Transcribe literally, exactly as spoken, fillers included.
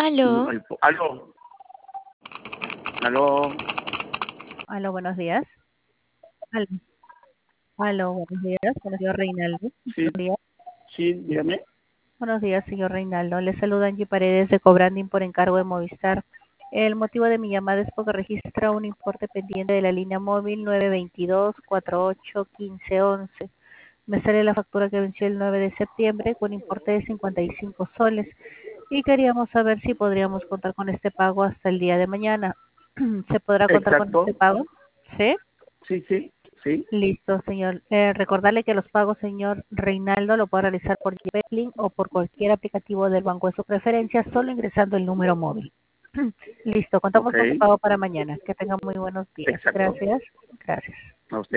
Aló. El po- Aló, aló, Aló, buenos días. Aló, aló, buenos días, buenos días, Reinaldo. sí, Buenos días, sí, dígame. buenos días, señor Reinaldo. Le saluda Angie Paredes de Cobranding por encargo de Movistar. El motivo de mi llamada es porque registra un importe pendiente de la línea móvil nueve veintidós, cuarenta y ocho, quince once. Me sale la factura que venció el nueve de septiembre con importe de cincuenta y cinco soles y queríamos saber si podríamos contar con este pago hasta el día de mañana. ¿Se podrá contar con este Exacto, pago? ¿Sí? sí, sí, sí, Listo, señor. Eh, recordarle que los pagos, señor Reinaldo, lo puede realizar por GPay o por cualquier aplicativo del banco de su preferencia, solo ingresando el número móvil. Listo, ok, contamos con su pago para mañana. Que tenga muy buenos días. exacto. Gracias. Gracias. A usted.